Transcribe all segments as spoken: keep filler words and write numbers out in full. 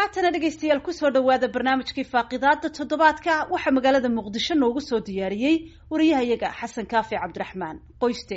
haatana dhegaystayaal kusoo dhawaada barnaamijkii faaqidaada toddobaadka waxaa magaalada muqdisho noogu soo diyaariyey wariyahayaga xasan kaafi cabdiraxmaan qoyste.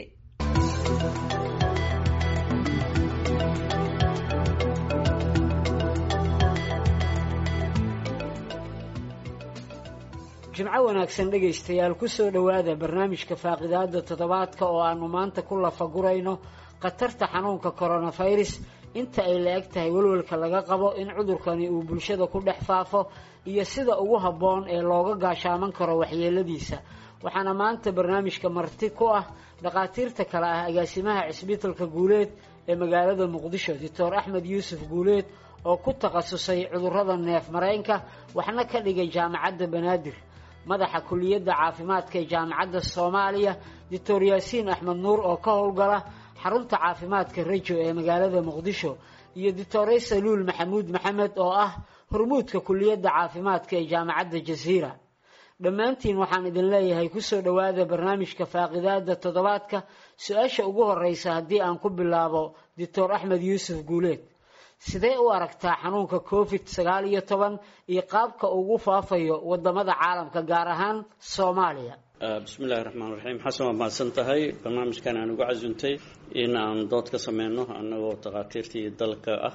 jimco wanaagsan dhegaystayaal kusoo dhawaada barnaamijka faaqidaada toddobaadka oo aanu maanta ku lafagurayno khatarta xanuunka coronavirus inta ay la eg tahay walwalka laga qabo in cudurkani uu bulshada ku dhex faafo iyo sida ugu habboon ee looga gaashaaman karo waxyeeladiisa. waxaana maanta barnaamijka marti ku ah dhakhaatiirta kale ah agaasimaha cisbitaalka guuleed ee magaalada muqdisho doctor axmed yuusuf guuleed oo ku takhasusay cudurrada neef mareenka waxna ka dhigay jaamacadda banaadir, madaxa kuliyadda caafimaadka ee jaamacadda soomaaliya doctor yaasiin axmed nuur oo ka howlgala xarunta caafimaadka rajo ee magaalada muqdisho, iyo doctor saluul maxamuud maxamed oo ah hormuudka kuliyadda caafimaadka ee jaamacadda jasiira. dhammaantiin waxaan idin leeyahay kusoo dhawaada barnaamijka faaqidaada toddobaadka. su-aasha ugu horeysa haddii aan ku bilaabo doctor axmed yuusuf guuleed, sidee u aragtaa xanuunka covid sagaal iyo toban iyo qaabka ugu faafayo wadamada caalamka gaar ahaan Soomaaliya? bismillahi raxmaani raxiim. xasan waa mahadsan tahay barnaamijkan aan ugu casuuntay in aan dood ka sameyno annagoo takhaatiirtii dalka ah.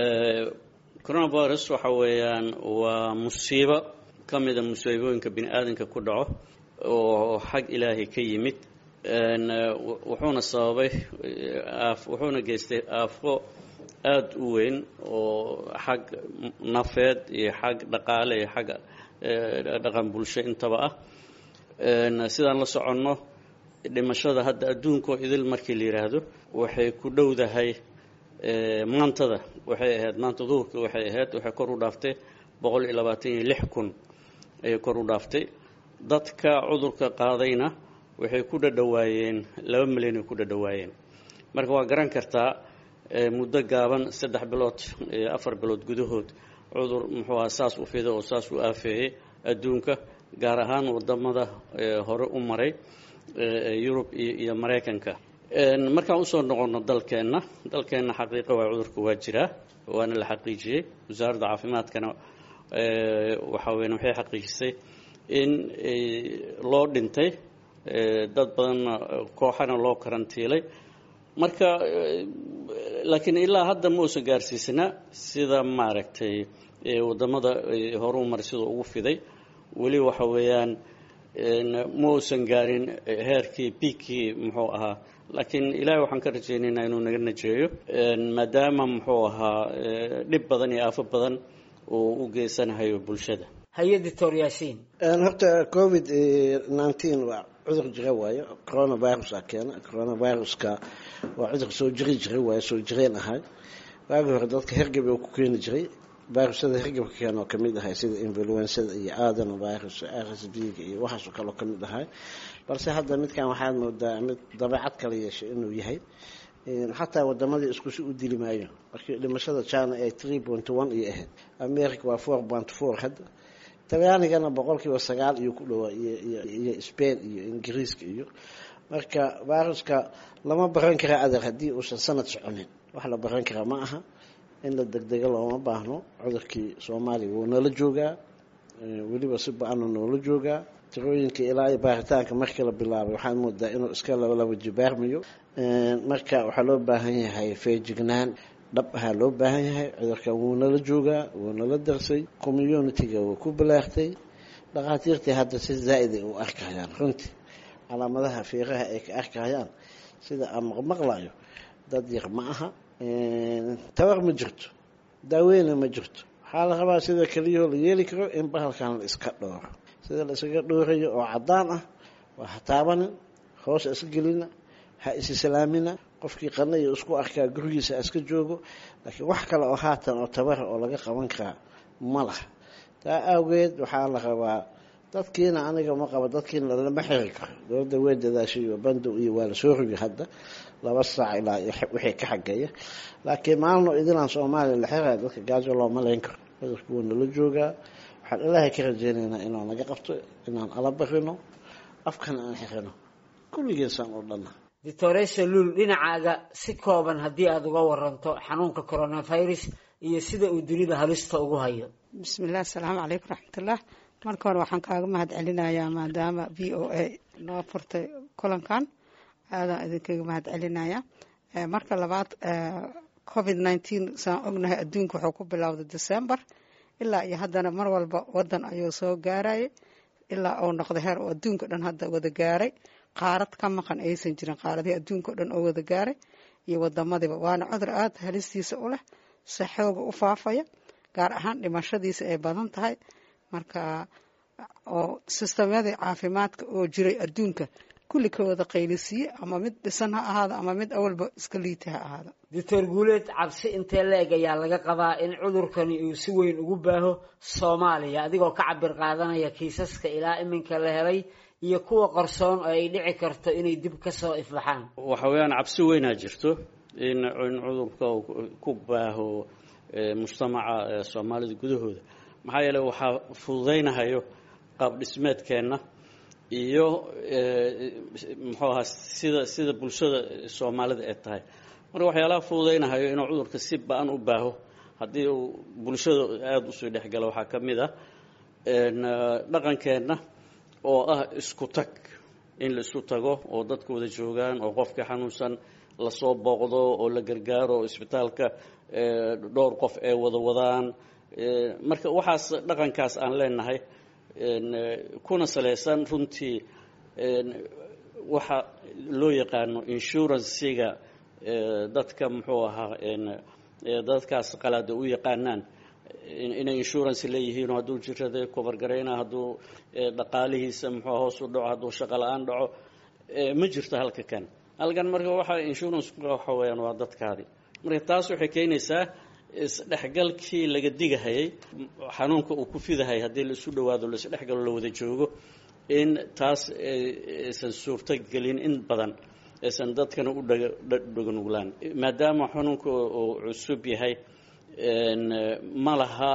coronavirus waxa weeyaan waa musiibo ka mid a musiibooyinka bini aadanka ku dhaco oo xag ilaahay ka yimid, wuxuuna sababay wuxuuna geystay aafo aada u weyn oo xag nafeed iyo xag dhaqaale iyo xag dhaqan bulsho intaba ah. sidaan la soconno dhimashada hadda adduunko idil markii la yidhaahdo waxay ku dhowdahay maantada waxay ahayd maanta duhurka waxay ahayd waxay kor u dhaaftay boqol iyo labaatan iyo lix kun ayay kor u dhaaftay. dadka cudurka qaadayna waxay ku dhadhawaayeen laba milyan ay ku dhadhawaayeen. marka waa garan kartaa muddo gaaban saddex bilood afar bilood gudahood cudur muxuu ahaa saas u fiday oo saas u aafeeyey adduunka, gaar ahaan wadamada hore u maray Yurub iyo Mareykanka. markaan usoo noqono dalkeenna dalkeenna xaqiiqa waa cudurka waa jiraa waana la xaqiijiyey. wasaaradda caafimaadkana waxa weyn waxay xaqiijisay in loo dhintay dad badanna kooxana loo karantiilay. marka laakiin ilaa hadda ma uusan gaarsiisana sida maaragtay wadamada hore u maray sida ugu fiday. weli waxa weeyaan ma uusan gaarin heerkii biikii muxuu ahaa, laakiin ilaahay waxaan ka rajaynaynaa inuu naga najeeyo maadaama muxuu ahaa dhib badan iyo aafo badan uu u geysanahayo bulshada. haye doctor yaasiin. horta covid nineteen waa cudur jira waayo, coronavirus a keena. coronaviruska waa cudur soo jiri jiray waayo, soo jireen ahay. waagi hore dadka hergeb uu ku keeni jiray, virusyada hergebka keena oo kamid ahay sida influensada iyo aadan virus, R S V-ga iyo waxaasoo kaloo kamid ahay. balse hadda midkan waxaad moodaa mid dabeecad kala yeeshay inuu yahay. xataa wadamadii isku si u dili maayo. markii dhimashada China ay three point one iyo ahayd, America waa four point four hadda. talyaanigana boqolkiiba sagaal iyo ku dhawaa iyo Spain iyo Ingiriiska iyo. marka viruska lama baran kara adeer haddii uusan sanad soconin. wax la baran kara ma aha, in la degdego looma baahno. cudurkii Soomaaliya wuu nala joogaa, weliba si ba-an noola joogaa. tirooyinka ilaa iyo baaritaanka markii la bilaabay waxaan moodaa inuu iska laba jibaarmayo. marka waxaa loo baahan yahay feejignaan dhab ahaa loo baahan yahay. cudurkan wuu nala joogaa, wuu nala darsay, community-ga wuu ku balaartay. dhakhaatiirtii hadda si zaa'id ay u arkayaan runtii calaamadaha fiiraha ay ka arkayaan sida aan maqmaqlayo dad yar ma aha. tabar ma jirto, daaweyna ma jirto. waxaa la rabaa sida keliyahoo la yeeli karo in bahalkan la iska dhooro, sida la isaga dhoorayo oo caddaan ah. waa ha taabanin, hoos ha iska gelina, ha isi salaamina. qofkii qanaya isku arkaa gurigiisa iska joogo. laakiin wax kale oo haatan oo tabara oo laga qaban karaa ma laha. taa awgeed waxaa la rabaa dadkiina aniga ma qabo dadkiina lama xiri karo. dowladda way dadaashay bandow iyo waa la soo rogi hadda laba saac ilaa wixii ka xageeya. laakiin maalmo idilaan Soomaaliya la xiraa dadka gaajo looma leyn karo. cudurku wuu nala joogaa. waxaan ilaahay ka rajaynaynaa inuu naga qabto, inaan ala barino, afkan aan xirino kulligeesaan oo dhanna. doctor saluul, dhinacaaga si kooban haddii aad uga waranto xanuunka coronavirus iyo sida uu dunida halista ugu hayo. bismillaah assalaamu calaykum raxmatullah. marka hore waxaan kaaga mahad celinayaa maadaama v o a noo furtay kulankan, aadaan idinkaga mahad celinayaa. marka labaad covid nineteen saan ognahay adduunka wuxuu ku bilowday December ilaa iyo haddana mar walba wadan ayuu soo gaarayay ilaa uu noqday heer oo adduunka dhan hadda wada gaaray, qaarad ka maqan aysan jirin, qaaradii adduunka dhan oo wada gaaray iyo wadamadiiba. waana cudur aad halistiisa u leh, si xooga u faafaya, gaar ahaan dhimashadiisa ay badan tahay. marka oo sistemyadii caafimaadka oo jiray adduunka kulli ka wada qaylisiye, ama mid dhisan ha ahaado ama mid awalba iska liita ha ahaado. Doctor Guuleed, cabsi intee leeg ayaa laga qabaa in cudurkani uu si weyn ugu baaho Soomaaliya, adigoo ka cabir qaadanaya kiisaska ilaa iminka la helay iyo kuwa qarsoon oo ay dhici karto inay dib ka soo ifbaxaan? waxa weeyaan cabsi weyn aa jirto in cudurka ku baaho mujtamaca Soomaalida gudahooda, maxaa yeelay waxa fududeynayo qaab dhismeedkeena iyo muxuu ahaa sida sida bulshada Soomaalida ay tahay. marka waxyaalaha fududeynayo inuu cudurka si baan u baaho haddii uu bulshada aad u soo dhexgalo waxaa ka mid ah dhaqankeena oo ah isku tag, in la isku tago oo dadku wada joogaan, oo qofka xanuunsan la soo booqdo oo la gargaaro, isbitaalka dhowr qof ay wada wadaan. marka waxaas dhaqankaas aan leenahay kuna saleysan runtii waxa loo yaqaano insurance-ga dadka muxuu ahaa dadkaas qalaada u yaqaanaan inay insurance leeyihiin, hadduu jirada cover gareyna, hadduu dhaqaalihiisa muxuu hoos u dhaco, hadduu shaqo la-aan dhaco, ma jirto halka kan halkan. marka waxa insurance waxa weeyaan waa dadkaadii. marka taas waxay keenaysaa isdhexgalkii laga digahayay xanuunka uu ku fidahay haddii la isu dhawaado, la isdhexgalo, la wada joogo, in taas aysan suurto gelin in badan aysan dadkana u dhaganuglaan, maadaama xanuunka uu cusub yahay. ma laha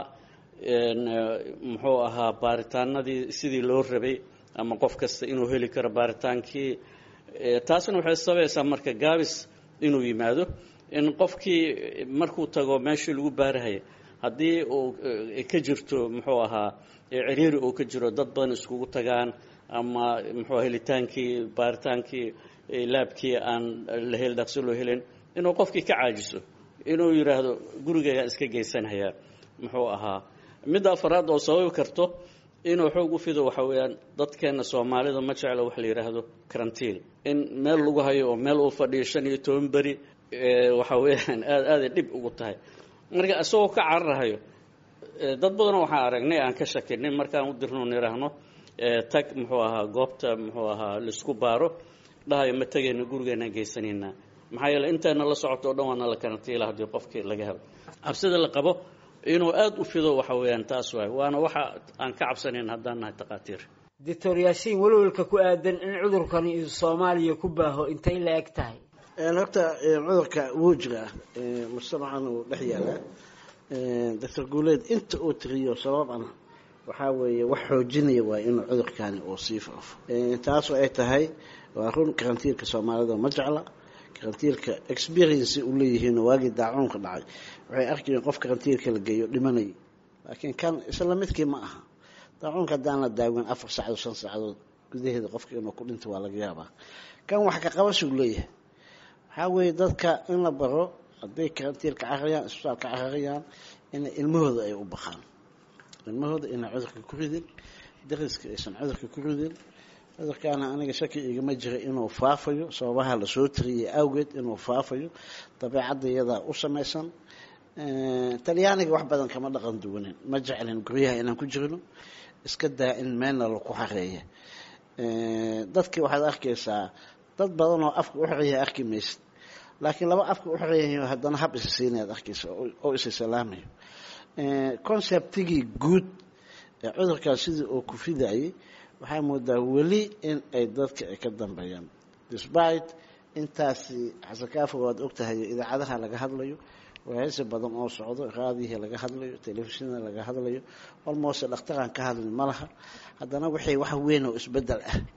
muxuu ahaa baaritaanadii sidii loo rabay, ama qof kasta inuu heli karo baaritaankii. taasna waxay sabaysaa marka gaabis inuu yimaado, in qofkii markuu tago meeshii lagu baarahaya haddii uu ka jirto muxuu ahaa ciriiri uu ka jiro, dad badan iskugu tagaan, ama muxuu helitaankii baaritaankii laabkii aan la hel dhaqso loo helin, inuu qofkii ka caajiso, inuu yiraahdo gurigayga iska geysanaya muxuu ahaa. midda afraad oo sababi karto inuu xoog u fido waxa weeyaan dadkeena Soomaalida ma jecla wax la yiraahdo karantiin, in meel lagu hayo oo meel uu fadhiyo shan iyo toban bari waxa weeyaan aad aad dib ugu tahay. marka asoo ka cararayo dad badan waxaan aragnay aan ka shakinay markaan u dirno niraahno tag muxuu ahaa goobta muxuu ahaa la isku baaro, dhahayo ma tagayna gurigeena geysanayna, maxaa yeelay intaana la socoto oo dhan waana la karantiila haddii qofkii laga helo. cabsida la qabo inuu aad u fido waxa weeyaan taas waay, waana waxa aan ka cabsanayn haddaan nahay takhaatiir. Doctor Yaasiin, walwalka ku aadan in cudurkani uu Soomaaliya ku baaho intay la eg tahay? horta cudurka wuu jiraa, mujtamacan uu dhex yaalaa. Doctor Guuleed inta uu tiriyo sababana waxaa weeye wax xoojinaya waa inuu cudurkani uu sii faafo. taasoo ay tahay waa run karantiilka Soomaalida ma jecla, karantiilka experience uu leeyihiin waagii daacuunka dhacay waxay arkayeen qof karantiilka la geeyo dhimanay, laakiin kan isla midkii ma aha. daacuunka haddaan la daawin afar saacadood shan saacadood gudaheeda qofka inuu ku dhinto waa laga yaabaa. kan wax ka qabasho leeyahay waxaa weeye dadka in la baro hadday karantiilka cararayaan, isbitaalka cararayaan, in ilmahooda ay u baqaan, ilmahooda inay cudurka ku ridin, dariska aysan cudurka ku ridin. cudurkaana aniga shaki igama jira inuu faafayo, sababaha la soo tiriyay awgeed inuu faafayo, dabeecadda iyadaa u samaysan. talyaaniga wax badan kama dhaqan duwanin, ma jeclin guryaha inaan ku jirno, iska daa in meelna laku xareeya. dadkii waxaad arkaysaa dad badan oo afka u xareeya arki maysid, laakiin laba afka u xareeyayo haddana hab isa siinaad arkaysa oo isa salaamayo. conceptigii guud ee cudurkaas sidii uu ku fidayay waxaa moodaa weli in ay dadka ay ka dambeeyaan, despite intaasi xasakaafo waad ogtahay idaacadaha laga hadlayo, وهذا بدن أو صعود هذه لقى هذا تلفزيون لقى هذا almost dhakhtaraan ka hadlin malaha haddana waxay wax weyn oo isbedel ah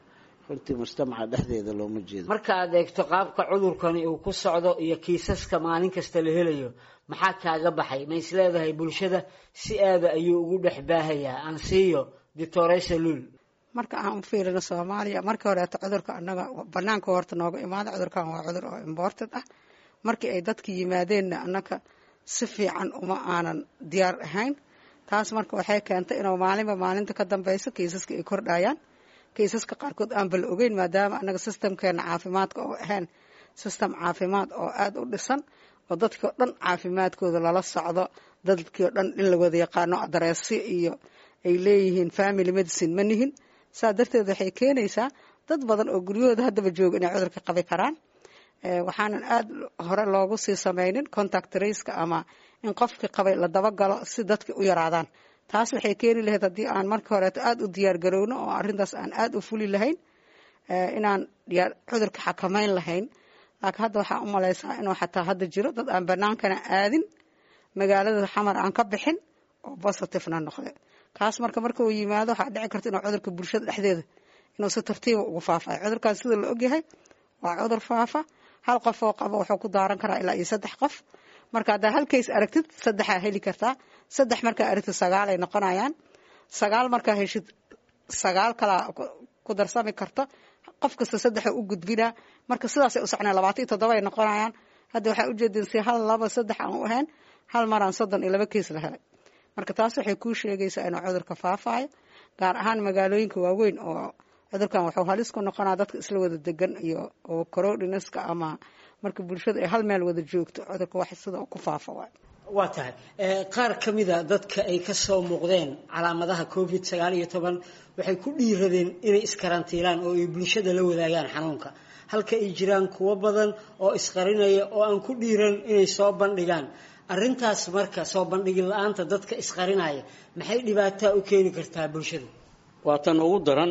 runtii mujtamaca dhexdeeda looma jeedo. marka aad eegto qaabka cudurkani uu ku socdo iyo kiisaska maalin kasta la helayo maxaa kaaga baxay ma is leedahay bulshada si aada ayuu ugu dhex baahayaa aan siiyo doctoressa Luul. marka aan fiirino Soomaaliya markii hore cudurka annaga banaanka horta nooga imaada cudurkan waa cudur oo imported ah markii ay dadka yimaadeen annaka si fiican uma aanan diyaar ahayn taas marka waxay keentay inuu maalinba maalinta ka dambayso kiisaska ay kordhayaan kiisaska qaarkood aan bal ogeyn maadaama annaga systemkeena caafimaadka oo ahayn system caafimaad oo aad u dhisan oo dadkii oo dhan caafimaadkooda lala socdo dadkii oo dhan in la wada yaqaano adreesyo iyo ay leeyihiin family medicine ma nihin saa darteed waxay keenaysaa dad badan oo guryahooda haddaba jooga inay cudurka qabi karaan waxaanan aad hore loogu sii samaynin contact traceka ama in qofkii qabay la dabagalo si dadka u yaraadaan taas waxay keeni lahayd haddii aan markii horeeto aad u diyaar garowno oo arrintaas aan aad u fuli lahayn inaan diyaar cudurka xakamayn lahayn laakiin hadda waxaa u malaysaa inuu xataa hadda jiro dad aan banaankana aadin magaalada xamar aan ka bixin oo positivena noqde kaas marka marka uu yimaado waxaa dhici karta inuu cudurka bulshada dhexdeeda inuu si tartiiba ugu faafayo cudurkaas sida la ogyahay waa cudur faafa hal qof oo qabo wuxuu ku daaran karaa ilaa iyo saddex qof marka haddaa hal case aragtid saddexaa heli kartaa saddex markaa aragtid sagaal ay noqonayaan sagaal markaa heshid sagaal kalaa ku darsami karta qof kasta saddexa u gudbinaa marka sidaasay u socnaan labaatan iyo toddoba ay noqonayaan hadda waxaa ujeedin si hal laba saddex aan u ahayn hal maraan soddon iyo laba case la helay marka taas waxay kuu sheegaysaa inuu cudurka faafayo gaar ahaan magaalooyinka waaweyn oo cudurkan wuxuu halis ku noqonaa dadka isla wada degan iyo oo corodinaska ama marka bulshada ay hal meel wada joogto cudurka wax sida ku faafa waa waa tahay qaar kamida dadka ay ka soo muuqdeen calaamadaha covid sagaal iyo toban waxay ku dhiiradeen inay iskarantiilaan oo ay bulshada la wadaagaan xanuunka halka ay jiraan kuwa badan oo isqarinaya oo aan ku dhiiran inay soo bandhigaan arrintaas marka soo bandhigin la'aanta dadka isqarinaya maxay dhibaato u keeni kartaa bulshada waa tan ugu daran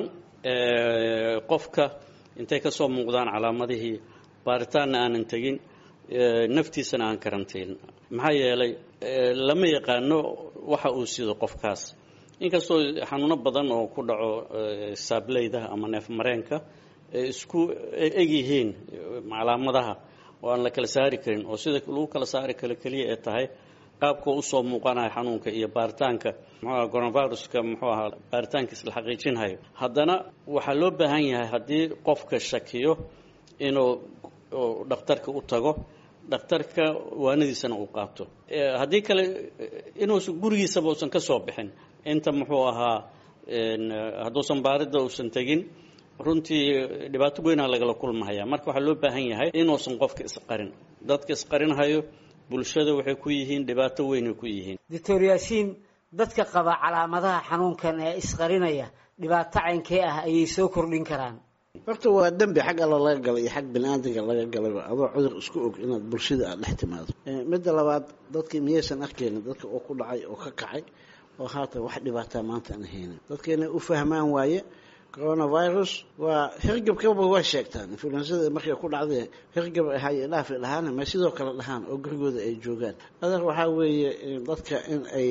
qofka intay ka soo muuqdaan calaamadihii baaritaanna aanan tegin naftiisana aan karantiin maxaa yeelay lama yaqaano waxa uu sido qofkaas inkastoo xanuuno badan oo ku dhaco saableyda ama neef mareenka isku eg yihiin calaamadaha oo aan la kala saari karin oo sida lagu kala saari karo keliya ee tahay qaabka u soo muuqanaya xanuunka iyo baaritaanka muxuu coronaviruska muxuu ahaa baaritaankiis la xaqiijinayo haddana waxaa loo baahan yahay haddii qofka shakiyo inuu dhakhtarka u tago dhakhtarka waanadiisana uu qaato haddii kale inuusan gurigiisaba uusan ka soo bixin inta muxuu ahaa hadduusan baaridda uusan tegin runtii dhibaato weynaa lagala kulmahaya marka waxaa loo baahan yahay inuusan qofka isqarin dadka isqarinhayo bulshada waxay ku yihiin dhibaato weyn ku yihiin doctor yaasiin dadka qaba calaamadaha xanuunkan ee isqarinaya dhibaato caynkee ah ayay soo kordhin karaan horta waa dambi xag alla laga galay iyo xag bini'aadamka laga galay adoo cudur isku og inaad bulshada aad dhex timaado midda labaad dadkii miyaysan arkaynin dadka oo ku dhacay oo ka kacay oo haatan wax dhibaataa maanta aan haynin dadkeena u fahmaan waaye coronavirus waa hirgabkaba waa sheegtaan influensada markay ku dhacday hirgab ahay dhaaf lahaana ma sidoo kale dhahaan oo gurigooda ay joogaan adar waxa weeye dadka in ay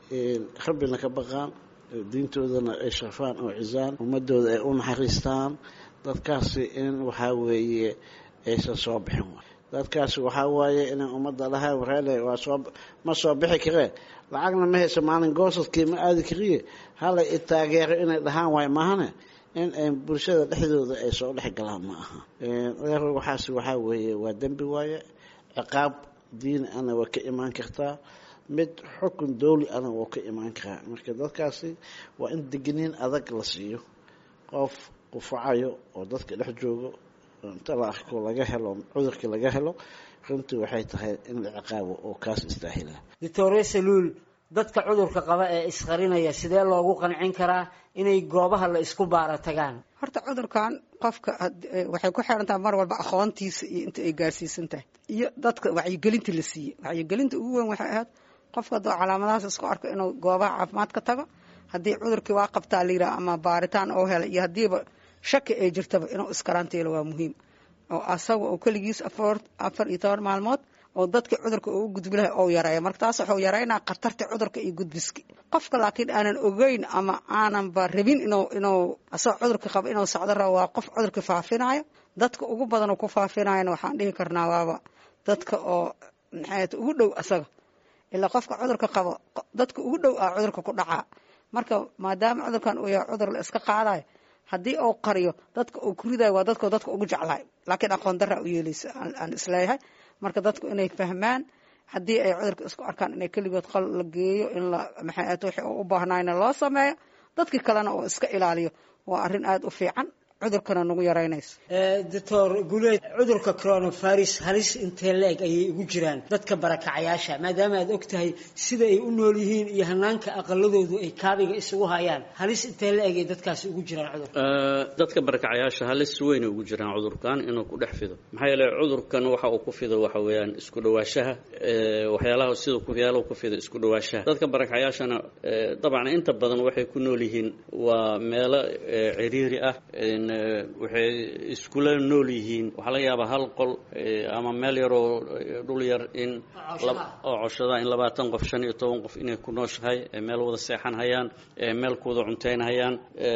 rabbina ka baqaan diintoodana ay sharfaan oo cizaan ummadooda ay u naxariistaan dadkaasi in waxa weeye aysan soo bixin dadkaasi waxa waaye in ummadda lahaa wareele waa soo ma soo bixi kareen lacagna ma hayso maalin goosadkii ma aadi kariye hala i taageero inay dhahaan waay maahane in ay bulshada dhexdooda ay soo dhex galaan ma aha waxaasi waxaa weeye waa dembi waaye ciqaab diin ana waa ka imaan kartaa mid xukun dawli ana waa ka imaan karaa marka dadkaasi waa in degniin adag la siiyo qof qufacayo oo dadka dhex joogo inta la arko laga helo cudurka laga helo runtii waxay tahay in la ciqaabo oo kaas istaahila doctoressa Luul dadka cudurka qaba ee isqarinaya sidee loogu qancin karaa inay goobaha la isku baara tagaan horta cudurkan qofka waxay ku xiran tahay mar walba aqoontiisa iyo inta ay gaarsiisan tahay iyo dadka wacyigelinta la siiyay wacyigelinta ugu weyn waxay ahayd qofka doo calaamadahaas isku arko inuu goobaha caafimaad ka tago haddii cudurkii waa qabtaa la yidhaha ama baaritaan oo helay iyo haddiiba shaki ay jirtaba inuu iskarantiilo waa muhiim oo asaga oo keligiis afar afar iyo toban maalmood oo dadka cudurka uu gudbi lahay oo yareeyo marka taas wuxuu yareynaa khatarta cudurka iyo gudbiski qofka laakiin aanan ogeyn ama aanan ba rabin inuu inuu asoo cudurka qabo inuu socdo rabo waa qof cudurka faafinayo dadka ugu badan oo ku faafinayana waxaan dhihi karnaa waaba dadka oo maxay ugu dhow asaga ilaa qofka cudurka qabo dadka ugu dhow ah cudurka ku dhacaa marka maadaama cudurkan uu yahay cudur la iska qaadayo haddii uu qariyo dadka uu ku ridayo waa dadka dadka ugu jeclahay laakiin aqoon darra u yeelaysa aan isleeyahay marka dadku inay fahmaan haddii ay cudurka isku arkaan inay keligood qal la geeyo in la maxay ahayd wixii uu u baahnayna loo sameeyo dadkii kalena oo iska ilaaliyo waa arrin aada u fiican cudurkana nagu yaraynayso doctor guleed cudurka coronavirus halis intee leeg ayay ugu jiraan dadka barakacayaasha maadaama aad og tahay sida ay u nool yihiin iyo hanaanka aqaladoodu ay kaabiga isugu hayaan halis intee leeg ay dadkaasi ugu jiraan cudurka dadka barakacayaasha halis weyn ugu jiraan cudurkan inuu ku dhex fido maxaa yeelay cudurkan waxa uu ku fido waxa weeyaan isku dhawaashaha waxyaalaha sida ku yaalo ku fido isku dhawaashaha dadka barakacayaashana dabcan inta badan waxay ku nool yihiin waa meelo ciriiri ah waxay iskula nool yihiin waxaa laga yaabaa hal qol ama meel yaroo dhul yar in oo coshada in labaatan qof shan iyo toban qof inay ku nooshahay meel wada seexan hayaan meel ku wada cuntayn hayaan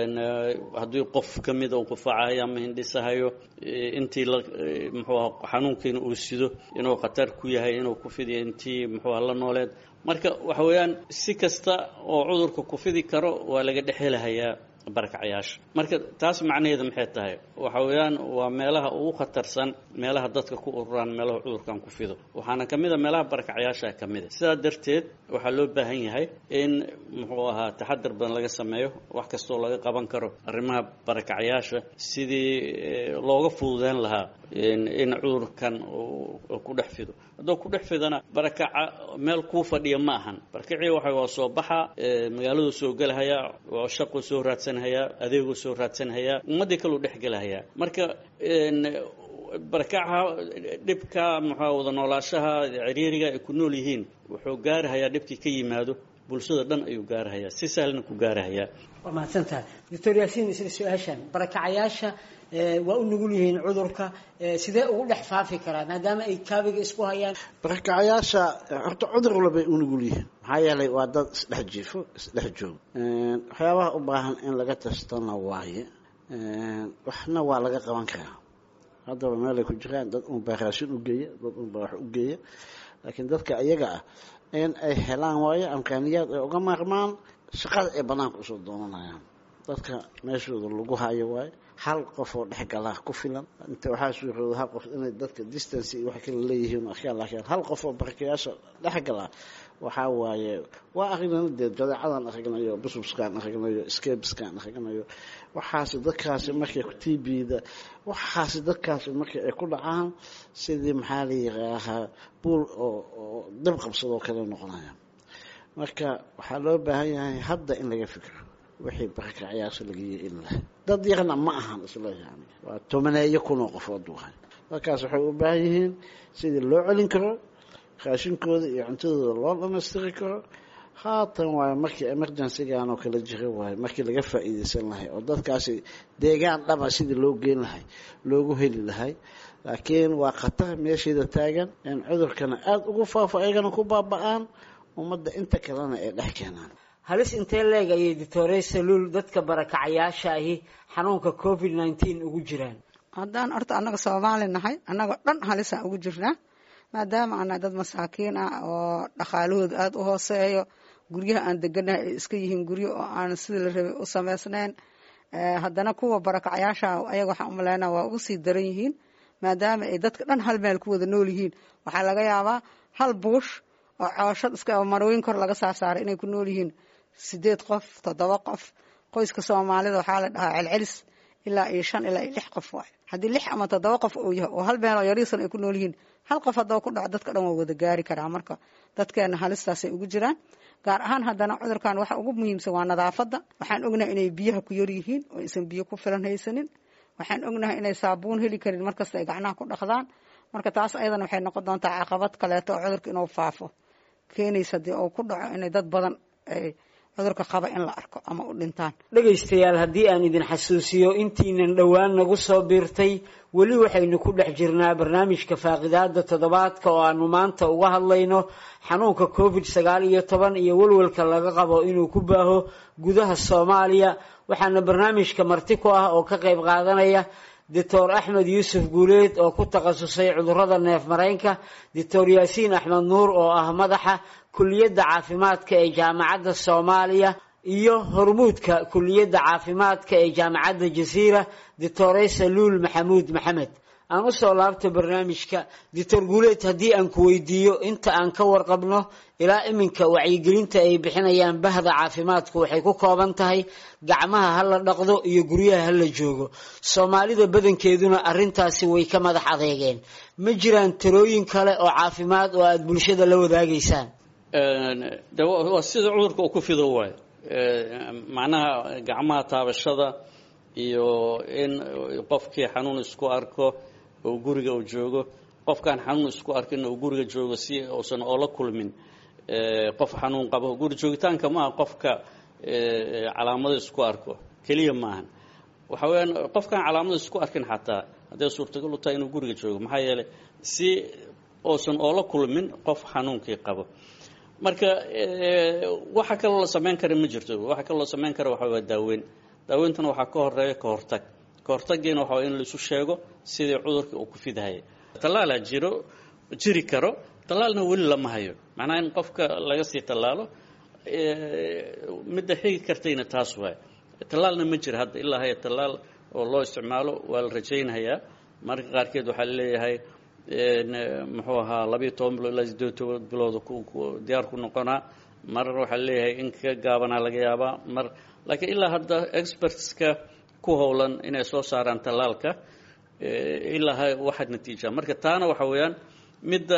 haddii qof ka mid uu qufacayo ama hindhisahayo intii la muxuu ahaa xanuunkiina uu sido inuu khatar ku yahay inuu ku fidiyo intii muxuu ahaa la nooleed marka waxa weeyaan si kasta oo cudurka ku fidi karo waa laga dhexelahayaa barakacayaasha marka taas macnaheedu maxay tahay waxa weeyaan waa meelaha ugu khatarsan meelaha dadka ku ururaan meelaha cudurkan ku fido waxaana ka mid a meelaha barakacayaasha ka mid a sidaa darteed waxaa loo baahan yahay in muxuu ahaa taxadar badan laga sameeyo wax kastoo laga qaban karo arrimaha barakacayaasha sidii looga fududeyn lahaa in cudurkan ku dhex fido haddoo ku dhex fidana barakaca meel kuu fadhiya ma ahan barakacii waxa waa soo baxa magaaladu soo gelahaya waa shaqo soo raadsan adeeguu soo raadsanhayaa ummaddii kaleu dhex gelahayaa marka barakacaha dhibka muxua wada noolaashaha ciriiriga ay ku nool yihiin wuxuu gaarahayaa dhibkii ka yimaado bulshada dhan ayuu gaarahayaa si sahlana ku gaarahayaa waa mahadsantahay doctor yaasiin isla su-aashan barakacayaasha waa u nugul yihiin cudurka sidee ugu dhex faafi karaa maadaama ay kaabiga isku hayaan barakacayaasha horta cudur walbay u nugul yihiin maxaa yeelay waa dad isdhex jiifo isdhex joog waxyaabaha u baahan in laga tastana waaye waxna waa laga qaban karaa haddaba meelay ku jiraan dad unbaa raashin u geeya dad unbaa wax u geeya laakiin dadka iyaga ah in ay helaan waayo amkaaniyaad ay uga maarmaan shaqada ay banaanka usoo doonanayaan dadka meeshooda lagu hayo waayo hal qof oo dhex galaa ku filan inta waxaa suurooda hal qof inay dadka distance iyo wax kala leeyihiin akhyaal laakiin hal qof oo barakayaasha dhex galaa waxaa waaye waa arrinana dee jadeecadan aragnayo busubskaan aragnayo skebiskaan aragnayo waxaasi dadkaasi markay ku tbda waxaasi dadkaasi markii ay ku dhacaan sidii maxaa la yiraahaa buul oo oo dab qabsadoo kale noqonaya marka waxaa loo baahan yahay hadda in laga fikro wixii barakacayaasha laga yeelin lahaa dad yarna ma ahan isleeyahay waa tobaneeyo kun oo qofood wahay dadkaas waxay u baahan yihiin sidii loo celin karo raashinkooda iyo cuntadooda loo dhammaystiri karo haatan waayo markii emergencygan oo kala jira waayo markii laga faa'iidaysan lahay oo dadkaasi deegaan dhaba sidii loo geyn lahay loogu heli lahay laakiin waa khatar meesheeda taagan in cudurkana aada ugu faafo ayagana ku baaba'aan ummadda inta kalena ay dhex keenaan halis intee leeg ayay doctore saluul dadka barakacayaasha ahi xanuunka covid nineteen ugu jiraan haddaan horta annaga soomaali nahay annagoo dhan halisaan ugu jirnaa maadaama ana dad masaakiin ah oo dhaqaalahooda aada u hooseeyo guryaha aan deganahay ay iska yihiin guryo oo aan sidii la rabay u samaysnayn haddana kuwa barakacayaasha ayaga waxaan umaleynaa waa ugu sii daran yihiin maadaama ay dadka dhan hal meel ku wada nool yihiin waxaa laga yaabaa hal buush oo cooshad iska marooyin kor laga saarsaaray inay ku nool yihiin sideed qof toddoba qof qoyska soomaalida waxaa la dhahaa celcelis ilaa iyo shan ilaa iyo lix qof waay haddii lix ama toddoba qof uu yahay oo hal meel oo yariisan ay ku nool yihiin hal qof haddaba ku dhaco dadka dhan waa wada gaari karaa marka dadkeena halistaasay ugu jiraan gaar ahaan haddana cudurkan waxa ugu muhiimsan waa nadaafadda waxaan ognahay inay biyaha ku yar yihiin oo aysan biyo ku filan haysanin waxaan ognahay inay saabuun heli karin markasta ay gacnaha ku dhaqdaan marka taas ayadana waxay noqon doontaa caqabad kaleeto oo cudurka inuu faafo keenaysa dee oo ku dhaco inay dad badan ay cudurka qaba in la arko ama u dhintaan. dhegaystayaal haddii aan idin xasuusiyo intiinan dhowaan nagu soo biirtay weli waxaynu ku dhex jirnaa barnaamijka faaqidaada toddobaadka oo aanu maanta uga hadlayno xanuunka covid sagaal iyo toban iyo walwalka laga qabo inuu ku baaho gudaha Soomaaliya. waxaana barnaamijka marti ku ah oo ka qayb qaadanaya doctor Axmed Yuusuf Guuleed oo ku takhasusay cudurrada neef mareenka, doctor Yaasiin Axmed Nuur oo ah madaxa kulliyadda caafimaadka ee jaamacadda Soomaaliya iyo hormuudka kulliyadda caafimaadka ee jaamacadda Jasiira doctor Saluul Maxamuud Maxamed. aan u soo laabto barnaamijka doctor Guuleed, haddii aan ku weydiiyo inta aan ka warqabno ilaa iminka wacyigelinta ay bixinayaan bahda caafimaadku waxay ku kooban tahay gacmaha ha la dhaqdo iyo guryaha ha la joogo. Soomaalida badankeeduna arrintaasi way ka madax adeegeen. ma jiraan talooyin kale oo caafimaad oo aad bulshada la wadaagaysaan? waa sida cudurka uu ku fido waay, macnaha gacmaha taabashada iyo in qofkii xanuun isku arko oo guriga uu joogo, qofkaan xanuun isku arkin oo guriga joogo si uusan oo la kulmin qof xanuun qabo. guri joogitaanka ma aha qofka calaamado isku arko kaliya maahan, waxa weeyaan qofkaan calaamado isku arkin xataa hadday suurtagal u tahay inuu guriga joogo, maxaa yeelay si uusan oo la kulmin qof xanuunkii qabo. marka waxa kaloo la samayn kara ma jirto. waxa kaloo la samayn kara waxa waa daaweyn. daaweyntana waxaa ka horeeya ka hortag. ka hortaggiina waxa waa in la isu sheego sidii cudurka uu ku fidahayay. tallaalaa jiro jiri karo, tallaalna weli lama hayo, macnaha in qofka laga sii tallaalo midda xigi kartayna taas waay. tallaalna ma jiro hadda ilaa haya tallaal oo loo isticmaalo, waa la rajaynayaa. marka qaarkeed waxaa laleeyahay muxuu ahaa labiyo toban bilood ilaa siddeed toban bilood diyaar ku noqonaa, marar waxaa laleeyahay in ka gaabanaa laga yaabaa mar. laakiin ilaa hadda expertska ku howlan inay soo saaraan tallaalka ilaa waxaad natiija. marka taana waxa weeyaan midda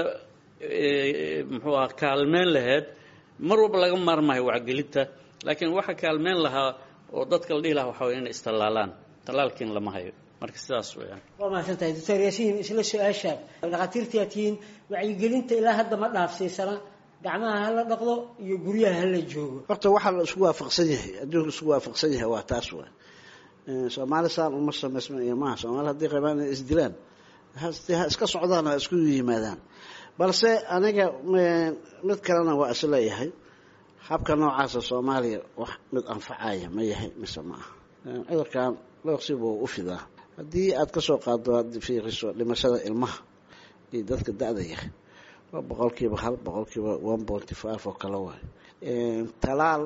muxuu ahaa kaalmeyn lahayd. mar walba laga maarmayo wacgelinta, laakiin waxa kaalmeyn lahaa oo dadka la dhihi lahaa waxa weya inay istallaalaan. tallaalkiin lama hayo, marka sidaas weeyaan. waa mahadsantahay doctor Yaasiin. isla su-aasha dhakhaatiirtii tihiin, wacyigelinta ilaa hadda ma dhaafsiisana gacmaha ha la dhaqdo iyo guryaha ha la joogo. horta waxa la isku waafaqsan yahay, adduunka isku waafaqsan yahay waa taas waa. Soomaali saan uma samaysman iyo maaha. Soomaali haddii qabaan inay isdilaan ha iska socdaan, ha isku yimaadaan. balse aniga mid kalena waa isleeyahay habka noocaasa Soomaaliya wax mid anfacaya ma yahay mise ma aha. cudurkan looqsiba u fidaa. haddii aad ka soo qaado aad fiiriso dhimashada ilmaha iyo dadka da'da yar waa boqolkiiba hal, boqolkiiba one point five oo kale waay. talaal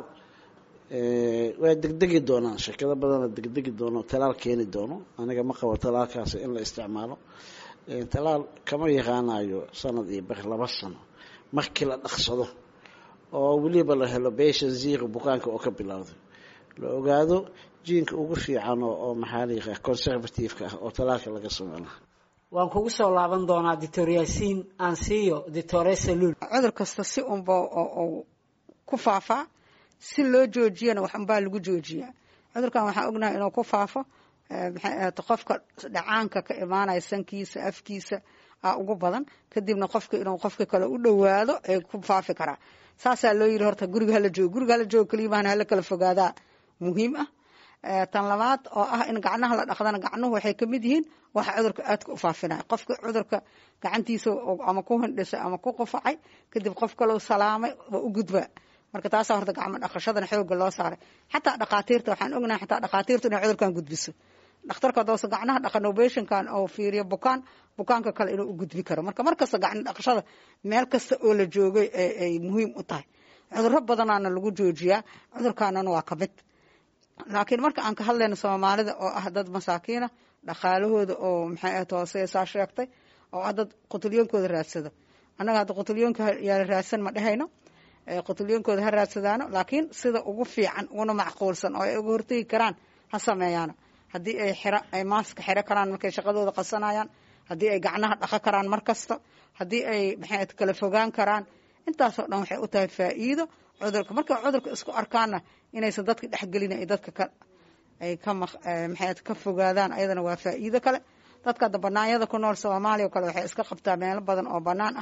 waa degdegi doonaan, shirkado badana degdegi doono talaal keeni doono. aniga ma qabo talaalkaasi in la isticmaalo. talaal kama yaqaanayo sanad iyo bar laba sano markii la dhaqsado oo weliba la helo beesha zero bukaanka oo ka bilowday, la ogaado jiinka ugu fiican oo maxaa la yiraahdaa conservative-ka ah oo talaalka laga sameeyo. waan kugu soo laaban doonaa doctor Yaasiin. aan siiyo doctor Saluul. cudur kasta si unba oo ku faafaa, si loo joojiyana wax unbaa lagu joojiyaa. cudurkan waxaan ognahay inuu ku faafo qofka dhacaanka ka imaanaya sankiisa, afkiisa aa ugu badan, kadibna qofka inuu qofka kale u dhowaado ee ku faafi karaa. saasaa loo yidhi horta guriga hala joogo. guriga hala joogo keliya maana hala kala fogaadaa muhiim ah. tan labaad oo ah in gacnaha la dhaqdana, gacnuhu waxay ka mid yihiin waxa cudurka aadka u faafinaya. qofka cudurka gacantiisa ama ku hindhisay ama ku qufacay, kadib qof kaloo salaamay waa u gudbaa. marka taasaa horta gacmo dhaqashadana xooga loo saaray. xataa dhakhaatiirta waxaan ognahay xataa dhakhaatiirtu inay cudurkan gudbiso. dhakhtarka doose gacnaha dhaqano patient-kan oo fiiriyo bukaan, bukaanka kale inuu u gudbi karo. marka markasta gacno dhaqashada meel kasta oo la joogay ay muhiim u tahay. cudurro badanaana lagu joojiyaa, cudurkaanana waa ka mid. laakiin marka aan ka hadlayno Soomaalida oo ah dad masaakiina, dhaqaalahooda oo maxay ahayd hoose saa sheegtay, oo ah dad qutulyoonkooda raadsada. annaga hadda qutulyoonka yaa raadsan ma dhehayno, qutulyoonkooda ha raadsadaano, laakiin sida ugu fiican una macquulsan oo ay uga hortegi karaan ha sameeyaan. haddii ay xira ay maaska xiro karaan markay shaqadooda qasanayaan, haddii ay gacnaha dhaqan karaan mar kasta, haddii ay maxay kala fogaan karaan, intaasoo dhan waxay u tahay faa'iido. cudurka marka cudurka isku arkaana inaysan dadka dhexgelin ay dadka ka ay ka maxay ka fogaadaan, ayadana waa faa'iido kale. dadka banaanyada ku nool Soomaaliya oo kale waxay iska qabtaa meelo badan oo banaan ah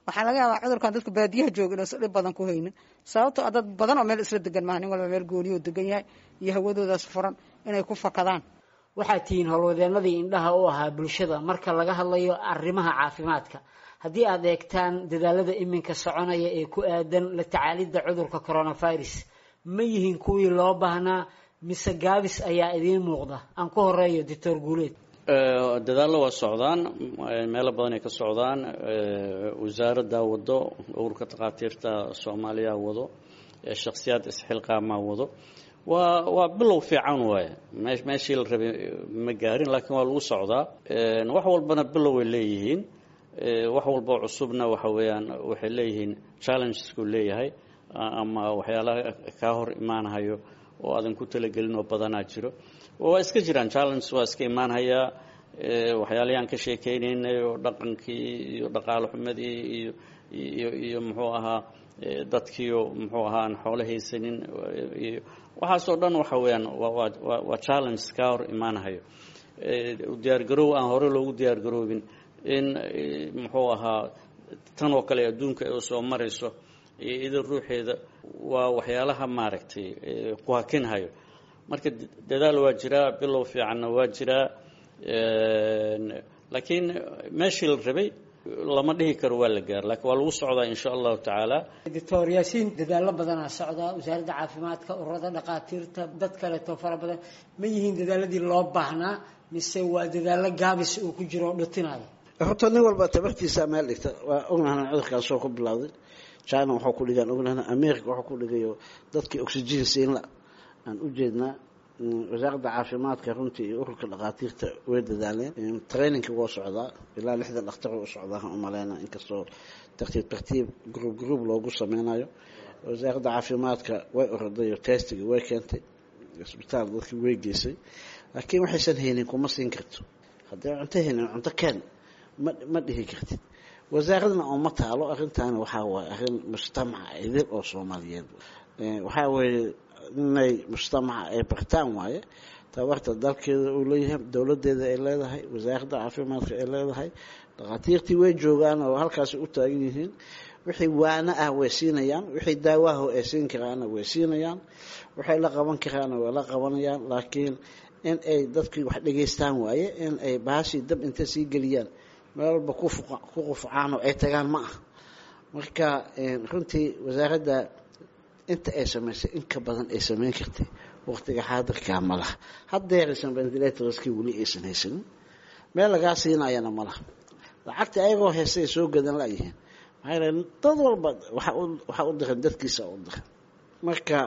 waxaa laga yaabaa cudurkan dadka baadiyaha jooga inaysan dhib badan ku haynin sababtoo ah dad badan oo meel isla degan maaha nin walba meel gooniyoo degan yahay iyo hawadoodaas furan inay ku fakadaan waxaad tihiin howlwadeenadii indhaha u ahaa bulshada marka laga hadlayo arrimaha caafimaadka haddii aad eegtaan dadaalada iminka soconaya ee ku aadan la tacaalidda cudurka coronavirus ma yihiin kuwii loo baahnaa mise gaabis ayaa idiin muuqda aan ku horeeyo doctor Guuleed dadaallo waa socdaan meelo badan ay ka socdaan wasaaradda wado ururka dhaqaatiirta Soomaaliya wado shakhsiyaad isxilqaama wado waa waa bilow fiican waaye meeshii la rabay ma gaarin laakiin waa lagu socdaa wax walbana bilow way leeyihiin wax walba cusubna waxa weeyaan waxay leeyihiin challenges ku leeyahay ama waxyaalaha ka hor imaanayo oo aadan ku talagelin oo badanaa jiro waa iska jiraan challenges waa iska imaanaya waxyaalahan ka sheekeynayna oo dhaqankii iyo dhaqaale xumadii iyo iyo iyo muxuu ahaa dadkii oo muxuu ahaa aan xoolo haysanin iyo waxaas oo dhan waxa weeyaan waa waa challenge ka hor imaanayo diyaar garow aan hore loogu diyaar garoobin in muxuu ahaa tan oo kale adduunka ay soo marayso iyada ruuxeeda waa waxyaalaha maaragtay ku hakinhayo marka dadaal waa jiraa bilow fiicanna waa jiraa laakiin meeshii la rabay lama dhihi karo waa la gaar laakiin waa lagu socdaa insha allahu tacaala doctor Yaasiin dadaallo badan aa socda wasaaradda caafimaadka ururada dhaqaatiirta dad kale oo fara badan ma yihiin dadaaladii loo baahnaa mise waa dadaallo gaabis uu ku jiro dhutinayo horta nin walba tabartiisa meel dhigta waa ognahay cudurkaas soo ku bilowday China waxa ku dhigan ognahay America waxa ku dhigayo dadkii oxygen siin la aan u jeednaa wasaaradda caafimaadka runtii iyo ururka dhaqaatiirta way dadaaleen training waa socdaa ilaa lixdan dhakhtar oo socdaa oo maleena inkastoo tartiib tartiib group group loogu sameynayo wasaaradda caafimaadka way orday testiga way keentay isbitaal dadka way geysay laakiin waxaysan haynin kuma siin karto haddii cunto haynin cunto keen ma ma dhihi kartid wasaaradna oo ma taalo arrintan waxa waa arrin mujtamac idil oo Soomaaliyeed waxa weeye inay mujtamac ay bartaan waaye tabarta dalkeeda uu leeyahay dawladeeda ay leedahay wasaaradda caafimaadka ay leedahay dhaqaatiirtii way joogaan oo halkaas u taagan yihiin wixii waana ah way siinayaan wixii daawaha ay siin karaan way siinayaan waxay la qaban karaan way la qabanayaan laakiin in ay dadkii wax dhageystaan waaye in ay baashi dab inta sii galiyaan meelba ku ku qufcaan oo ay tagaan ma ah marka runtii wasaaradda inta ay sameysay in ka badan ay sameyn kartay waqtiga xaadirka ma laha haddeersan ventilatorskii wali aysan haysan meel laga siinayana ma laha lacagta ayagoo heesay soo gadan la yihiin maxay dad walba waxa waxa u diray dadkiisa u diray marka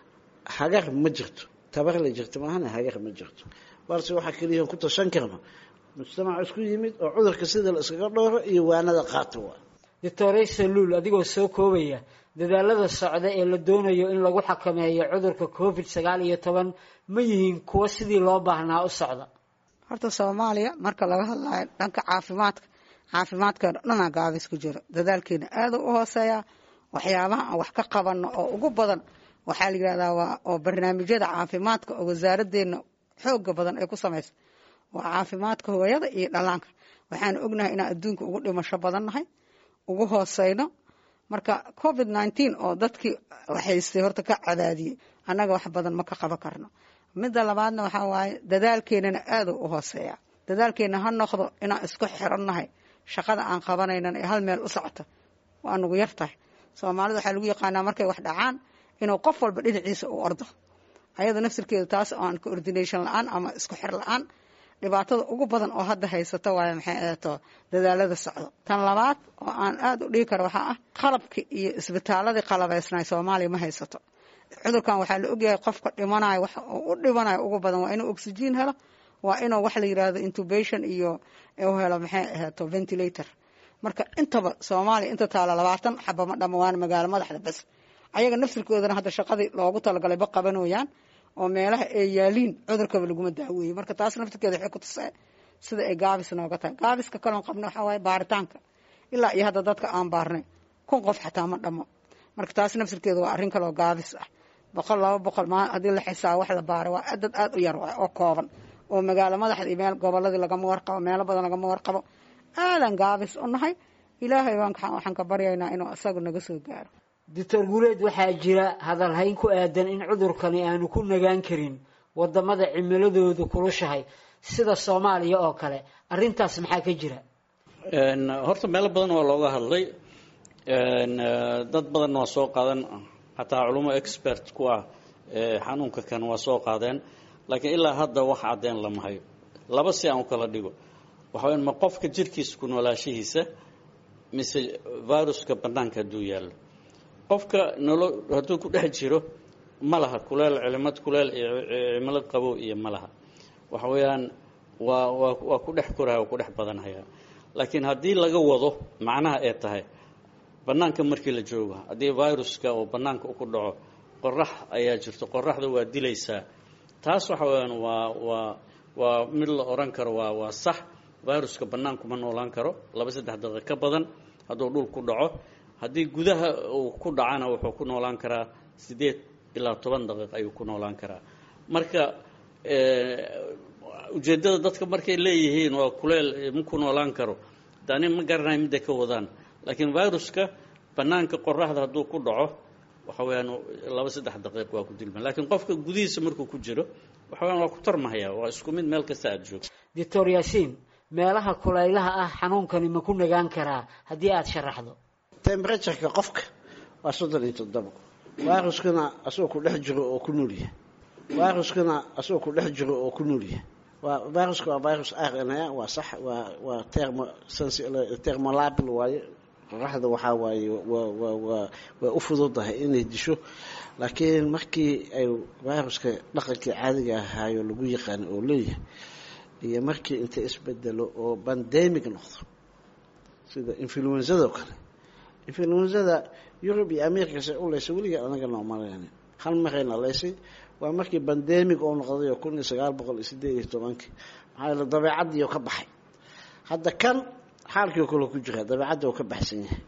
hagar ma jirto tabar la jirto maahana hagar ma jirto balse waxa kaliya ku tashan karno mujtamac isku yimid oo cudurka sida la iskaga dhooro iyo waanada qaato waa doctor Saluul adigoo soo koobaya dadaalada socda ee la doonayo in lagu xakameeyo cudurka covid sagaal iyo toban ma yihiin kuwa sidii loo baahnaa u socda horta Soomaaliya marka laga hadlayo dhanka caafimaadka caafimaadka dhanna gaabis ku jira dadaalkeena aad u hooseeya waxyaabaha wax ka qabano oo ugu badan waxa la yiraahdaa waa oo barnaamijyada caafimaadka oo wasaaraddeena xoog badan ay ku sameeyay waa caafimaadka hooyada iyo dhallaanka waxaan ognahay in adduunka ugu dhimasho badan nahay ugu hooseyno marka covid nineteen oo dadkii waxaystay horta ka cadaadiyay anaga wax badan ma ka qaban karno midda labaadna waxa waaye dadaalkeenana aad u hooseeya dadaalkeena ha noqdo inaan isku xirannahay shaqada aan qabanaynan ee hal meel u socoto waa nagu yartahay Soomaalida waxa lagu yaqaanaa markay wax dhacaan inuu qof walba dhinaciisa u ordo ayada nafsirkeeda taas aan coordination la'aan ama isku xir la'aan dhibaatada ugu badan oo hadda haysato waa maxay ahaato dadaalada socdo tan labaad oo aan aad u dhigi karo waxa ah qalabka iyo isbitaalada qalabaysnaa Soomaaliya ma haysato cudurkan waxa la ogyahay qofka dhimanayo waxa uu dhimanayo ugu badan waa inuu oxygen helo waa inuu wax la yiraahdo intubation iyo uu helo maxay ahaato ventilator marka intaba Soomaaliya inta taala labaatan xabba ma dhamaan magaalo madaxda bas ayaga nafsirkoodana hadda shaqadii loogu talagalay ba qabanayaan oo meelaha ay yaaliin cudurka lagu daaweeyo marka taas naftirkeeda waxay ku tusay sida ay gaabis nooga tahay gaabiska kale qabno waxa way baaritaanka ilaa iyo hadda dadka aan baarnay kun qof xataa ma dhamo marka taas naftirkeeda waa arrin kale oo gaabis ah boqol laba boqol ma hadii la xisaabo wax la baaro waa dad aad u yar oo kooban oo magaalo madaxda meel goboladii laga warqabo meelo badan laga warqabo aadan gaabis u nahay ilaahay waan waxaan ka baryaynaa inuu isagu naga soo gaaro. doctor Guuleed waxaa jira hadal hayn ku aadan in cudurkani aanu ku nagaan karin wadamada cimiladoodu kulushahay sida Soomaaliya oo kale arrintaas maxaa ka jira? een horta meel badan oo looga hadlay een dad badan oo soo qaadan hataa culimo expert ku ah xanuunka kan waa soo qaadeen laakiin ilaa hadda wax cadeen lama hayo. laba si aan kala dhigo waxa weyn ma qofka jirkiisa ku noolaashihiisa mise viruska banaanka duu yaalo. qofka nolol haduu ku dhex jiro malaha kuleel cilimad kuleel cimilad qabow iyo malaha waxa weeyaan waa waa ku dhex koraa ku dhex badanaya. laakiin hadii laga wado macnaha ay tahay banaanka markii la joogo hadii viruska oo banaanka ku dhaco qorrax ayaa jirto qorraxda waa dilaysaa taas waxa weeyaan waa waa waa mid la oran karo waa waa sax viruska banaanka ma noolaan karo laba saddex daqiiqo ka badan haduu dhul ku dhaco hadii gudaha uu ku dhacana wuxuu ku noolaan karaa sideed ilaa toban daqiiqo ayuu ku noolaan karaa. marka ee ujeedada dadka markay leeyihiin waa kuleel ma ku noolaan karo tani ma garanay mid ka wadaan laakiin viruska banaanka qorraxda haduu ku dhaco waxa weeyaan laba saddex daqiiqo waa ku dilma laakiin qofka gudihiisa markuu ku jiro waxa weeyaan waa ku tarmahaya waa isku mid meel kasta aad joogto. doctor Yaasiin meelaha kulaylaha ah xanuunkani ma ku nagaan karaa hadii aad sharaxdo? temperature-ka qofka waa soddon iyo toddoba viruskana asoo ku dhex jiro oo ku nool yahay viruskana asoo ku dhex jiro oo ku nool yahay waa viruska waa virus R N A waa sax waa waa thermo thermolabile waaye qorraxda waxa waaye waa waa waa waa u fududahay inay disho laakiin markii ay viruska dhaqankii caadiga ahaayo lagu yaqaan oo leeyahay iyo markii inta isbedelo oo pandemic noqdo sida influenza-da kale influenza-da Europe iyo America say u leysay waliga anaga noomalayna hal marayna leysay waa markii pandemic oo noqday kun iyo sagaal boqol iyo siddeed iyo tobankii maxaa la dabeecadii ka baxay hadda kan xaalkii kale ku jira dabeecadda oo ka baxsan yahay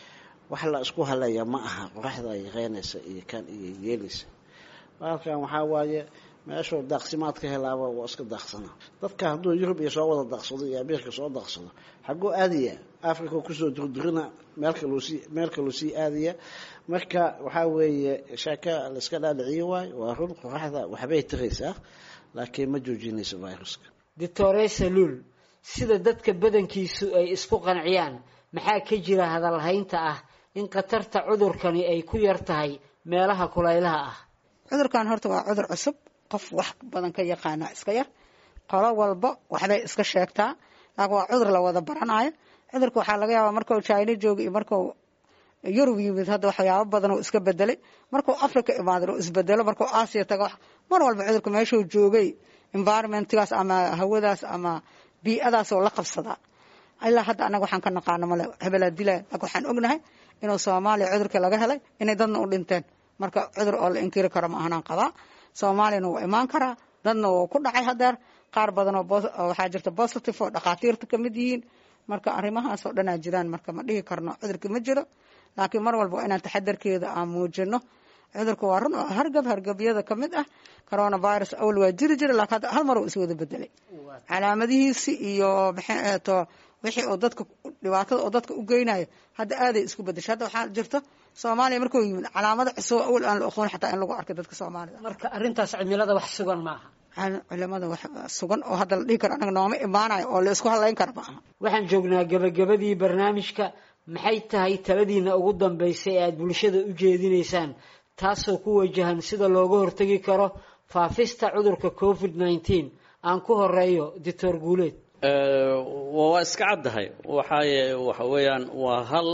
wax la isku halaya ma aha qorraxda ay qeynaysa iyo kan iyo yeelaysa marka waxa waaye meesha daaqsimaadka helaaba waa iska daaqsana dadka haduu Europe iyo soo wada daaqsado iyo America soo daaqsado xagoo aadiya Africa ku soo durdurina meel kale oo si meel kale oo si aadiya marka waxa weeye shaka la iska dhaadhiciyo waay waa run qorraxda waxbay tiraysaa laakiin ma joojinayso viruska. doctor Salul sida dadka badankiisu ay isku qanciyaan maxaa ka jira hadal haynta ah in qatarta cudurkani ay ku yar tahay meelaha kulaylaha ah? cudurkan horta waa cudur cusub qof wax badan ka yaqaan iska yar qolo walba waxbay iska sheegtaa laakiin waa cudur la wada baranayo cudurka waxa laga yaabaa markuu China joogo iyo markuu Europe yimid hadda waxyaabo badan oo iska bedelay markuu Africa imaado isbedelo markuu Aasiya tago mar walba cudurka meeshuu joogay environment-gaas ama hawadaas ama bii'adaas oo la qabsada ilaa hadda anaga waxaan ka naqaano male hebela dilay laakiin waxaan ognahay inuu Soomaaliya cudurka laga helay inay dadna u dhinteen marka cudur oo la inkiri karo ma ahan qaba Soomaaliyana waa imaan kara dadna oo ku dhacay hadeer qaar badan oo waxa jirta positive oo dhaqaatiirta kamid yihiin marka arrimahaas oo dhan jiraan marka ma dhihi karno cudurka ma jiro laakiin mar walba inaan taxadarkeeda aan muujino cudurka waa run hargab hargabyada kamid ah coronavirus awal waa jiri jira laakiin hal mar uu is wada bedelay calaamadihiisa iyo maxay wixii oo dadka dhibaatada oo dadka u geynayo hadda aad ay isku bedeshay hadda waxa jirta Soomaaliya markuu yimid calaamada cusub awal aan la aqoon xataa in lagu arko dadka Soomaalida marka arintaas cimilada wax sugan ma aha cimilada wax sugan oo hadda la dhigi karo anaga nooma imaanayo oo la isku halayn karo ma aha waxaan joognaa gabagabadii barnaamijka maxay tahay taladiina ugu dambeysay ee aad bulshada u jeedinaysaan taasoo ku wajahan sida looga hortagi karo faafista cudurka covid nineteen aan ku horeeyo doctor Guuleed ee waa iska caddahay waxa waxa weeyaan waa hal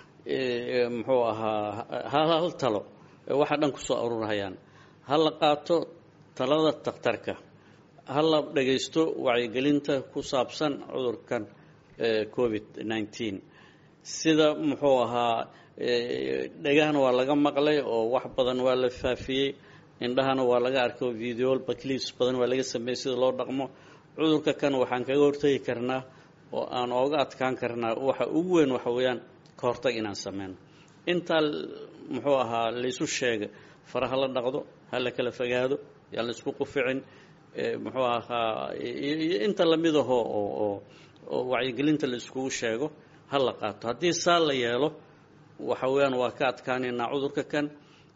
muxuu ahaa hal talo waxa dhan ku soo ururayaan hal la qaato talada dhakhtarka hal la dhageysto wacyigelinta ku saabsan cudurkan covid nineteen sida muxuu ahaa dhagahana waa laga maqlay oo wax badan waa la faafiyay indhahana waa laga arkay video clips badan waa laga sameeyay sida loo dhaqmo cudurka kan waxaan kaga hortagi karnaa oo aan ooga adkaan karnaa waxa ugu weyn waxa weeyaan ka hortag inaan sameeyno inta muxuu ahaa la isu sheegay faraha la dhaqdo hal kala fogaado yaan la isku quficin muxuu ahaa inta la mid ah oo oo wacyigelinta la isku sheego ha la qaato haddii saa la yeelo waxa weeyaan waa ka adkaanaynaa cudurka kan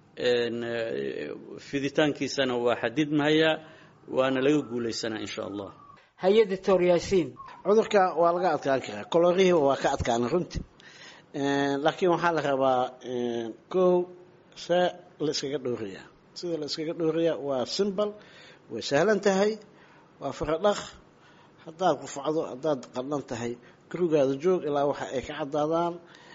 fiditaankiisana waa xadidmahayaa waana laga guulaysanaa insha allah. haye doctor yaasiin cudurka waa laga adkaan karaa kolorihii waa ka adkaana runtii laakiin waxaa la rabaa kow see la iskaga dhowriyaa sida la iskaga dhowriyaa waa simbal way sahlan tahay waa faradhaq haddaad qufacdo haddaad qadhan tahay gurigaada joog ilaa waxa ay ka caddaadaan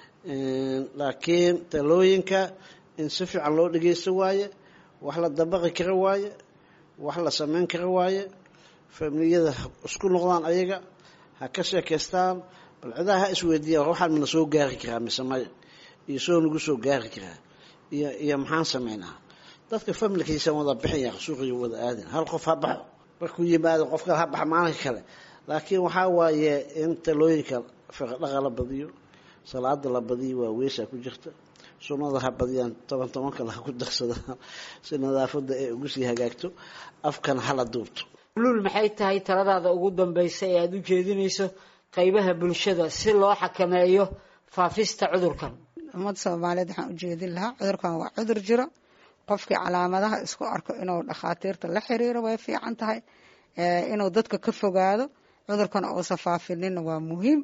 laakiin talooyinka in si fiican loo dhageysto waaye wax la dabaqi kara waaye wax la samayn kara waaye familiyada isku noqdaan ayaga ha ka sheekaystaan bal cidaha ha isweydiiyaan waxaan mana soo gaari karaa mise maya iyo soo nagu soo gaari karaa iyo iyo maxaan samaynaa dadka familkiisa wada bixin yaa suuqiga wada aadin hal qof ha baxo markuu yimaado qofka ha bax maalinka kale laakiin waxaa waaye in talooyinka fiqdhaqa la badiyo salaada la badiyo waa weesha ku jirta sunnada ha badiyaan toban toban kale ha ku darsadaan si nadaafada ay ugu sii hagaagto afkan hala duubto. luul maxay tahay taladaada ugu dambaysa ee aad u jeedinayso qaybaha bulshada si loo xakameeyo faafista cudurkan? ummadda Soomaaliyeed waxaan u jeedin lahaa cudurkan waa cudur jiro qofkii calaamadaha isku arko inuu dhakhaatiirta la xiriiro way fiican tahay inuu dadka ka fogaado cudurkan oo safaafinin waa muhiim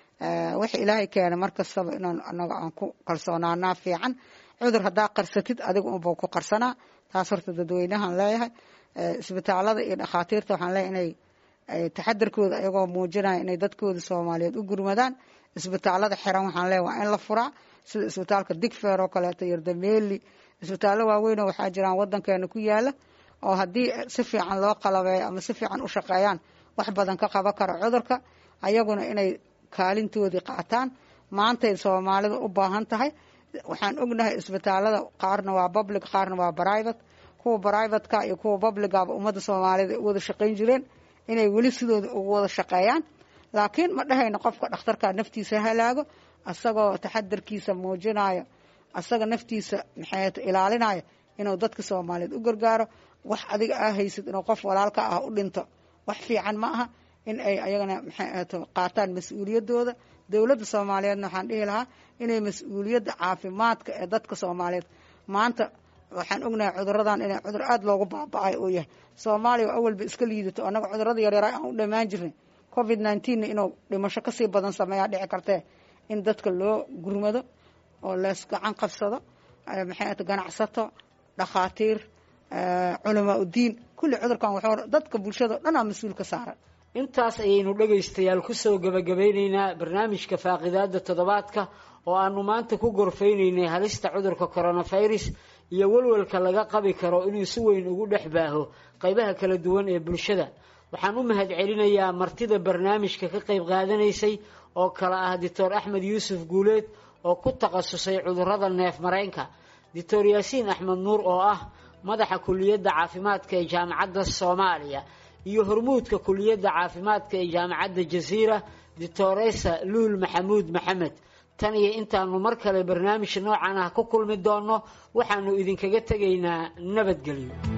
wixii ilaahay keenay markastaba inaan anaga aan ku kalsoonaanaa fiican cudur hadaa qarsatid adiga unba ku qarsanaa taas horta dadweynahan leeyahay isbitaalada iyo dhakhaatiirta waxaan leeyahay inay taxadarkooda ayagoo muujinaya inay dadkooda Soomaaliyeed u gurmadaan isbitaalada xiran waxaan leeyahay waa in la furaa sida isbitaalka Digfeer oo kale ta Yardameeli isbitaallo waaweyn oo waxaa jiraan wadankeena ku yaala oo haddii si fiican loo qalabeeyo ama si fiican u shaqeeyaan wax badan ka qaban kara cudurka ayaguna inay kaalintoodii qaataan maanta Soomaalida u baahan tahay waxaan ognahay isbitaalada qaarna waa public qaarna waa private kuwa private ka iyo kuwa public ah ummadda Soomaalida wada shaqeyn jireen inay wali sidooda ugu wada shaqeeyaan laakiin ma dhahayna qofka dhakhtarka naftiisa halaago asagoo taxadarkiisa muujinayo asaga naftiisa maxay ilaalinaya inuu dadka Soomaaliyeed u gargaaro wax adiga ah haysid inuu qof walaalka ah u dhinto wax fiican ma aha in ay ayagana maxay qaataan mas'uuliyadooda dawladda Soomaaliyeed waxaan dhihi lahaa inay mas'uuliyadda caafimaadka ee dadka Soomaaliyeed maanta waxaan ognahay cuduradan inay cudur aad loogu baaba'ay oo yahay Soomaaliya awalba iska liidato anaga cudurada yar yar aan u dhamaan jirnay covid nineteen inuu dhimasho ka sii badan sameeyaa dhici kartee in dadka loo gurmado oo la gacan qabsado maxay ganacsato dhakhaatiir culamaa u diin kulli cudurkan wuxuu dadka bulshada dhan ah mas'uul ka saaran. intaas ayaynu dhagaystayaal ku soo gabagabeynaynaa barnaamijka faaqidaada toddobaadka oo aanu maanta ku gorfeynaynay halista cudurka coronavirus iyo walwalka laga qabi karo inuu si weyn ugu dhex baaho qaybaha kala duwan ee bulshada. waxaan u mahad celinayaa martida barnaamijka ka qayb qaadanaysay oo kala ah doctor Axmed Yuusuf Guuleed oo ku takhasusay cudurrada neef mareenka, doctor Yaasiin Axmed Nuur oo ah madaxa kulliyadda caafimaadka ee jaamacadda Soomaaliya iyo hormuudka kulliyadda caafimaadka ee jaamacadda Jazeera doctoresa Luul Maxamuud Maxamed. tan iyo intaanu mar kale barnaamij noocan ah ku kulmi doono waxaanu idinkaga tegaynaa nabadgelyo.